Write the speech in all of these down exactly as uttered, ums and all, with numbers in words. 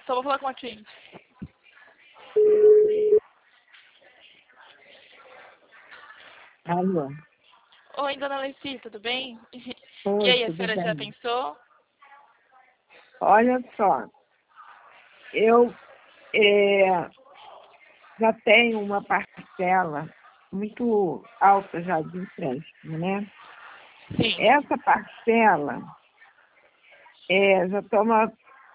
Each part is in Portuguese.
Só vou falar com a cliente. Alô? Oi, dona Leci, tudo bem? E Oi, aí, a tudo senhora já bem? pensou? Olha só, eu é, já tenho uma parcela muito alta já de empréstimo, né? Sim. Essa parcela é, já toma,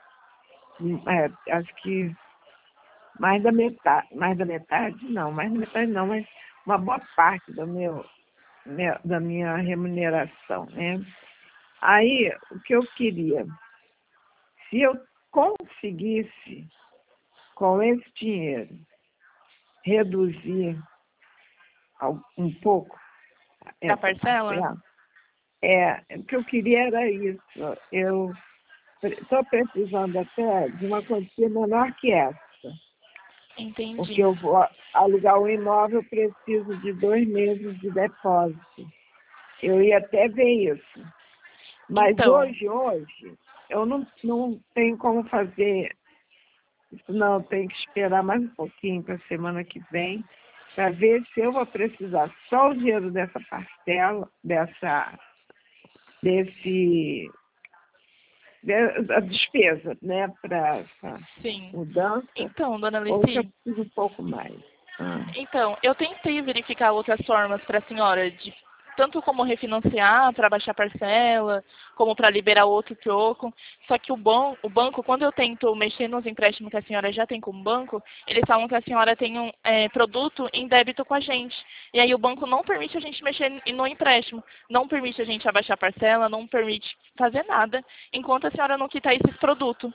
é, acho que mais da metade, mais da metade não, mais da metade não, mas uma boa parte do meu, meu- da minha remuneração, né? Aí, o que eu queria, se eu conseguisse, com esse dinheiro, reduzir al- um pouco Da essa parcela? parcela, é, o que eu queria era isso. Eu estou precisando até de uma quantia menor que essa, porque Entendi. eu vou alugar o imóvel, eu preciso de dois meses de depósito. Eu ia até ver isso. Mas Então, hoje, hoje, eu não, não tenho como fazer isso, não. Eu tenho que esperar mais um pouquinho para a semana que vem, para ver se eu vou precisar só o dinheiro dessa parcela, dessa, desse, de- da despesa, né, para essa sim. mudança, Então, dona ou se eu Leci, preciso um pouco mais. Ah, então, eu tentei verificar outras formas para a senhora, de, tanto como refinanciar para baixar parcela, como para liberar outro troco. Só que o, ban o banco, quando eu tento mexer nos empréstimos que a senhora já tem com o banco, eles falam que a senhora tem um é, produto em débito com a gente. E aí o banco não permite a gente mexer no empréstimo, não permite a gente abaixar parcela, não permite fazer nada, enquanto a senhora não quitar esses produtos.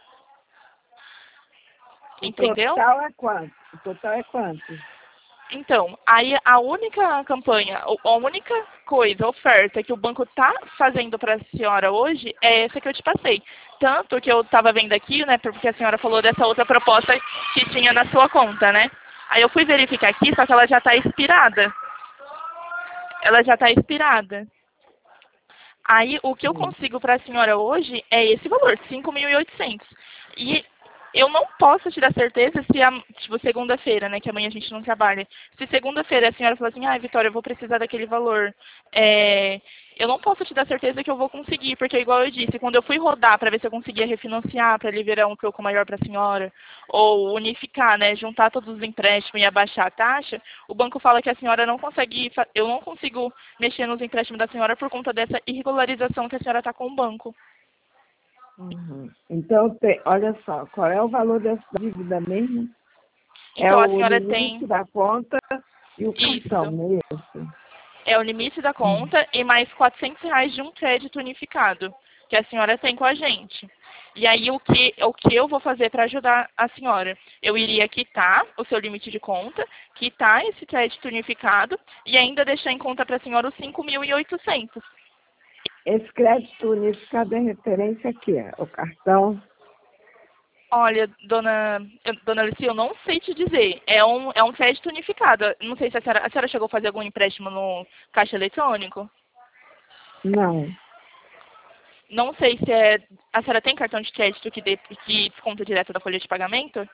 o Entendeu? total é quanto? O total é quanto? Então, aí a única campanha, a única coisa, oferta que o banco está fazendo para a senhora hoje é essa que eu te passei. Tanto que eu estava vendo aqui, né, porque a senhora falou dessa outra proposta que tinha na sua conta, né? Aí eu fui verificar aqui, só que ela já está expirada. Ela já está expirada. Aí o que eu Hum. consigo para a senhora hoje é esse valor, cinco mil e oitocentos. E eu não posso te dar certeza se, a, tipo, segunda-feira, né, que amanhã a gente não trabalha, se segunda-feira a senhora falar assim, ah, Vitória, eu vou precisar daquele valor, é, eu não posso te dar certeza que eu vou conseguir, porque igual eu disse, quando eu fui rodar para ver se eu conseguia refinanciar, para liberar um troco maior para a senhora, ou unificar, né, juntar todos os empréstimos e abaixar a taxa, o banco fala que a senhora não consegue, eu não consigo mexer nos empréstimos da senhora por conta dessa irregularização que a senhora está com o banco. Uhum. Então, tem, olha só, qual é o valor dessa dívida mesmo? É Então a o senhora tem limite da conta e o cartão, isso. não é isso? É o limite da Hum. conta e mais quatrocentos reais de um crédito unificado que a senhora tem com a gente. E aí o que, o que eu vou fazer para ajudar a senhora? Eu iria quitar o seu limite de conta, quitar esse crédito unificado e ainda deixar em conta para a senhora os cinco mil e oitocentos. Esse crédito unificado é referência a quê? O cartão? Olha, dona, eu- dona Alicia, eu não sei te dizer. É um, é um crédito unificado. Não sei se a senhora, a senhora chegou a fazer algum empréstimo no caixa eletrônico. Não, Não sei se é. A senhora tem cartão de crédito que, dê, que desconta direto da folha de pagamento?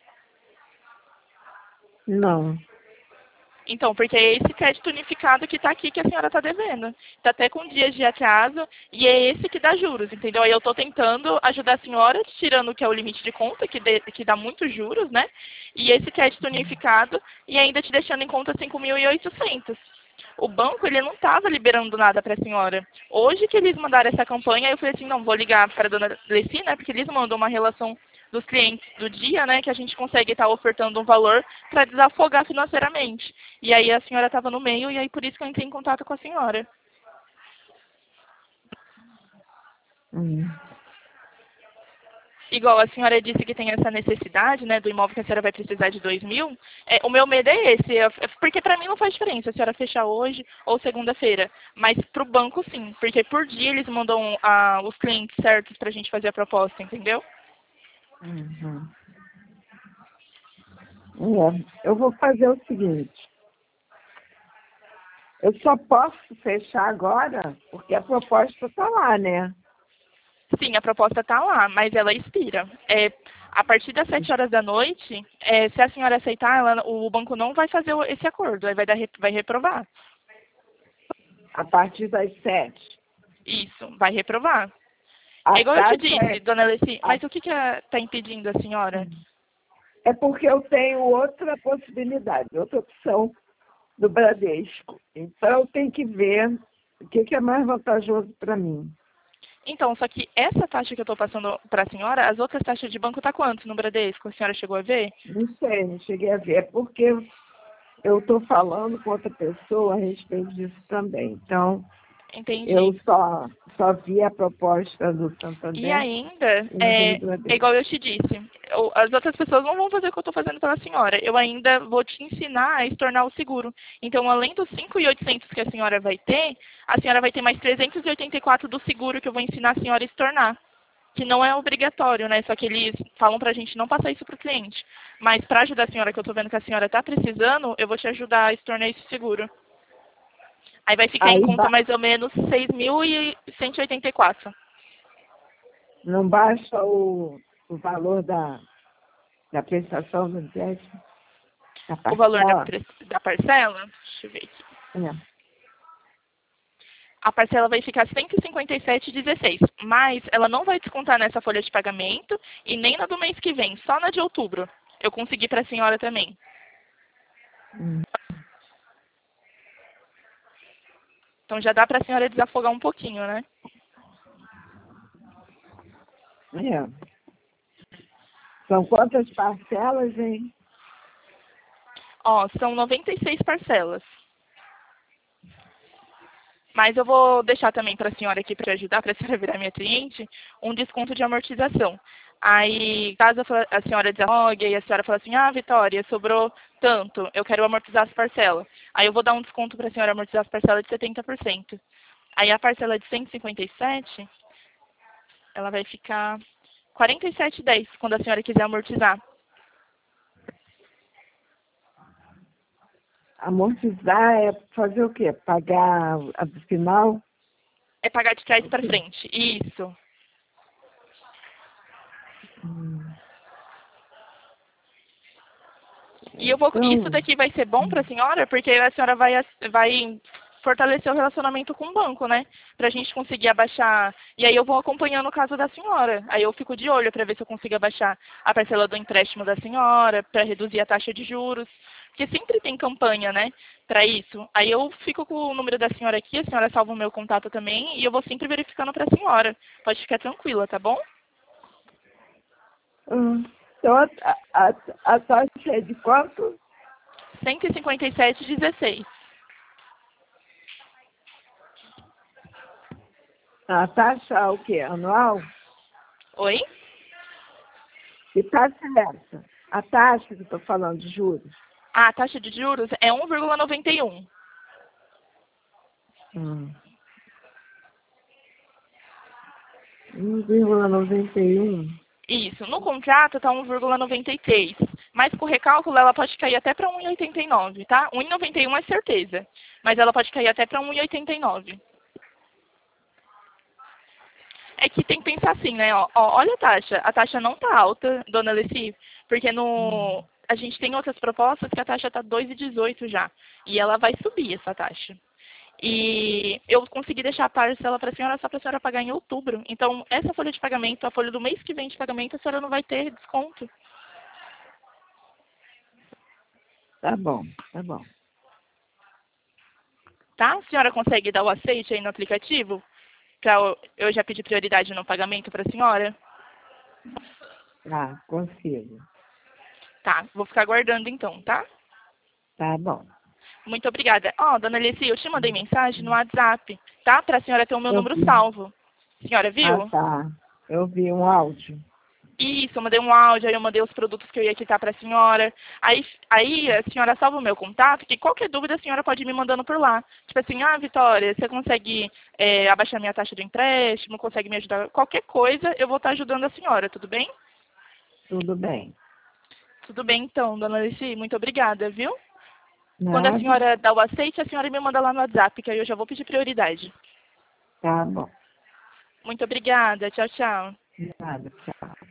não. Então, porque é esse crédito unificado que está aqui que a senhora está devendo. Está até com dias de atraso e é esse que dá juros, entendeu? Aí eu estou tentando ajudar a senhora, tirando o que é o limite de conta, que, dê, que dá muitos juros, né? E esse crédito unificado e ainda te deixando em conta cinco mil e oitocentos. O banco, ele não estava liberando nada para a senhora. Hoje que eles mandaram essa campanha, eu falei assim, não, vou ligar para a dona Leci, né? Porque eles mandam uma relação dos clientes do dia, né? Que a gente consegue estar ofertando um valor para desafogar financeiramente. E aí a senhora estava no meio e aí por isso que eu entrei em contato com a senhora. Hum. Igual a senhora disse que tem essa necessidade, né, do imóvel que a senhora vai precisar de dois mil, é, o meu medo é esse, é- é- porque para mim não faz diferença se a senhora fechar hoje ou segunda-feira, mas para o banco sim, porque por dia eles mandam ah, os clientes certos para a gente fazer a proposta, entendeu? Uhum. É, eu vou fazer o seguinte, eu só posso fechar agora porque a proposta está lá, né? Sim, a proposta está lá, mas ela expira. É, A partir das sete horas da noite, é, se a senhora aceitar, ela, o banco não vai fazer o- esse acordo, aí vai, dar, re- vai reprovar. A partir das sete. Isso, vai reprovar. A É igual eu te taxa disse, é, dona Alessi, a- mas o que está impedindo a senhora? é porque eu tenho outra possibilidade, outra opção do Bradesco. Então, eu tenho que ver o que, que é mais vantajoso para mim. Então, só que essa taxa que eu estou passando para a senhora, as outras taxas de banco tá quanto no Bradesco? A senhora chegou a ver? Não sei, não cheguei a ver. É porque eu estou falando com outra pessoa a respeito disso também. Então, Entendi. eu só, só vi a proposta do E Santander ainda, e não vi é, do é igual Bradesco. eu te disse, eu- as outras pessoas não vão fazer o que eu estou fazendo pela senhora. Eu ainda vou te ensinar a estornar o seguro. Então, além dos cinco mil e oitocentos que a senhora vai ter, a senhora vai ter mais trezentos e oitenta e quatro do seguro que eu vou ensinar a senhora a estornar. Que não é obrigatório, né? Só que eles falam pra gente não passar isso pro cliente. Mas para ajudar a senhora, que eu tô vendo que a senhora tá precisando, eu vou te ajudar a estornar esse seguro. Aí vai ficar em Aí conta ba- mais ou menos seis mil e cento e oitenta e quatro. não baixa o, o valor da, da prestação do empréstimo, da O valor da, parcela. pre- da parcela, deixa eu ver aqui. É. A parcela vai ficar cento e cinquenta e sete vírgula dezesseis, mas ela não vai descontar nessa folha de pagamento e nem na do mês que vem, só na de outubro. Eu consegui para a senhora também. Hum. Então já dá para a senhora desafogar um pouquinho, né? É. São quantas parcelas, hein? Ó, são noventa e seis parcelas. Mas eu vou deixar também para a senhora aqui, para ajudar, para a senhora virar minha cliente, um desconto de amortização. Aí, caso a senhora desafogue e a senhora fala assim, ah, Vitória, sobrou tanto, eu quero amortizar as parcelas. Aí eu vou dar um desconto para a senhora amortizar as parcelas de setenta por cento. Aí a parcela de cento e cinquenta e sete, ela vai ficar quarenta e sete reais e dez quando a senhora quiser amortizar. Amortizar é fazer o quê? Pagar a do final? É pagar de trás para frente. Isso. Hum. E eu vou, isso Então, daqui vai ser bom para a senhora, porque a senhora vai, vai fortalecer o relacionamento com o banco, né? Pra gente conseguir abaixar. E aí eu vou acompanhando o caso da senhora. Aí eu fico de olho para ver se eu consigo abaixar a parcela do empréstimo da senhora, para reduzir a taxa de juros. Porque sempre tem campanha, né? Para isso. Aí eu fico com o número da senhora aqui, a senhora salva o meu contato também, e eu vou sempre verificando para a senhora. Pode ficar tranquila, tá bom? hum, então a, a, a taxa é de quanto? cento e cinquenta e sete vírgula dezesseis. A taxa o quê? Anual? Oi? Que taxa é essa? A taxa que eu estou falando de juros. A taxa de juros é um vírgula noventa e um. Hum. um vírgula noventa e um. Isso. No contrato está um vírgula noventa e três. Mas com recálculo ela pode cair até para um vírgula oitenta e nove, tá? um vírgula noventa e um é certeza. Mas ela pode cair até para um vírgula oitenta e nove. É que tem que pensar assim, né? Ó, ó, olha a taxa. A taxa não está alta, dona Alessi, porque no, a gente tem outras propostas que a taxa está dois vírgula dezoito já. E ela vai subir essa taxa. E eu consegui deixar a parcela para a senhora só para a senhora pagar em outubro. Então, essa folha de pagamento, a folha do mês que vem de pagamento, a senhora não vai ter desconto. Tá bom, tá bom. Tá? A senhora consegue dar o aceite aí no aplicativo? Para eu já pedir prioridade no pagamento para a senhora? Tá, consigo. Tá, vou ficar aguardando então, tá? Tá bom. Muito obrigada. Ó, dona Alice, eu te mandei mensagem no WhatsApp, tá? Para a senhora ter o meu Eu número vi. salvo. A senhora Ah, viu? tá. Eu vi um áudio. Isso, eu mandei um áudio, aí eu mandei os produtos que eu ia quitar para a senhora. Aí, aí a senhora salva o meu contato, que qualquer dúvida a senhora pode ir me mandando por lá. Tipo assim, ah, Vitória, você consegue é, abaixar minha taxa do empréstimo, consegue me ajudar? Qualquer coisa, eu vou estar ajudando a senhora, tudo bem? Tudo bem. Tudo bem, então, dona Alice, muito obrigada, viu? Quando a Nada? senhora dá o aceite, a senhora me manda lá no WhatsApp, que aí eu já vou pedir prioridade. Tá bom. Muito obrigada, tchau, tchau. Nada, tchau.